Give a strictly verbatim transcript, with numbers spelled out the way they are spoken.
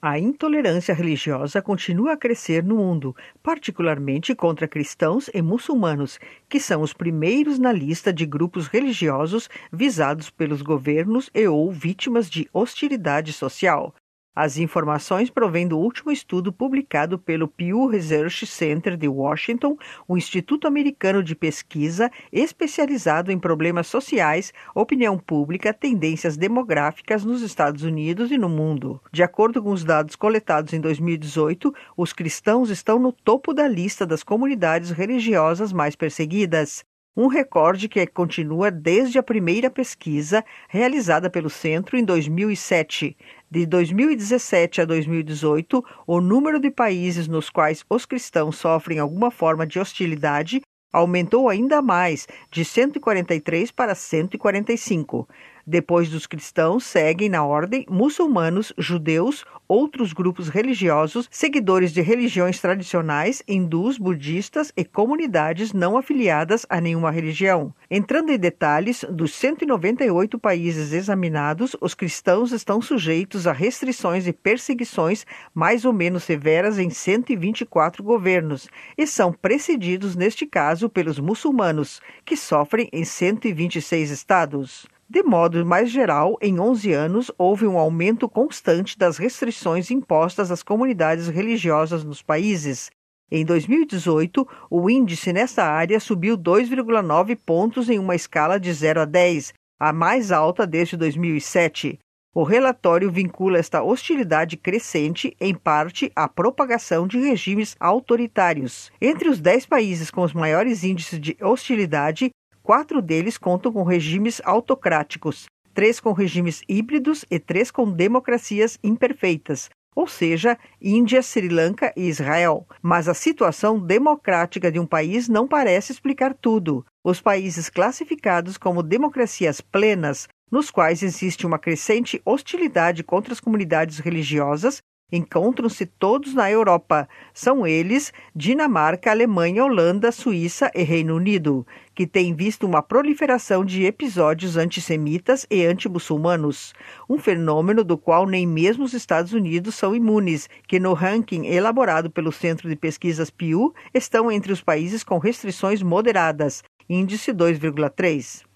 A intolerância religiosa continua a crescer no mundo, particularmente contra cristãos e muçulmanos, que são os primeiros na lista de grupos religiosos visados pelos governos e ou vítimas de hostilidade social. As informações provêm do último estudo publicado pelo Pew Research Center de Washington, o Instituto Americano de Pesquisa especializado em problemas sociais, opinião pública, tendências demográficas nos Estados Unidos e no mundo. De acordo com os dados coletados em dois mil e dezoito, os cristãos estão no topo da lista das comunidades religiosas mais perseguidas. Um recorde que continua desde a primeira pesquisa realizada pelo centro em dois mil e sete. De dois mil e dezessete a dois mil e dezoito, o número de países nos quais os cristãos sofrem alguma forma de hostilidade aumentou ainda mais, de cento e quarenta e três para cento e quarenta e cinco. Depois dos cristãos, seguem na ordem muçulmanos, judeus, outros grupos religiosos, seguidores de religiões tradicionais, hindus, budistas e comunidades não afiliadas a nenhuma religião. Entrando em detalhes, dos cento e noventa e oito países examinados, os cristãos estão sujeitos a restrições e perseguições mais ou menos severas em cento e vinte e quatro governos, e são precedidos, neste caso, pelos muçulmanos, que sofrem em cento e vinte e seis estados. De modo mais geral, em onze anos, houve um aumento constante das restrições impostas às comunidades religiosas nos países. Em dois mil e dezoito, o índice nesta área subiu dois vírgula nove pontos em uma escala de zero a dez, a mais alta desde dois mil e sete. O relatório vincula esta hostilidade crescente, em parte, à propagação de regimes autoritários. Entre os dez países com os maiores índices de hostilidade, quatro deles contam com regimes autocráticos, três com regimes híbridos e três com democracias imperfeitas, ou seja, Índia, Sri Lanka e Israel. Mas a situação democrática de um país não parece explicar tudo. Os países classificados como democracias plenas, nos quais existe uma crescente hostilidade contra as comunidades religiosas, encontram-se todos na Europa. São eles Dinamarca, Alemanha, Holanda, Suíça e Reino Unido, que têm visto uma proliferação de episódios antissemitas e antimuçulmanos, um fenômeno do qual nem mesmo os Estados Unidos são imunes, que no ranking elaborado pelo Centro de Pesquisas Pew estão entre os países com restrições moderadas, índice dois vírgula três.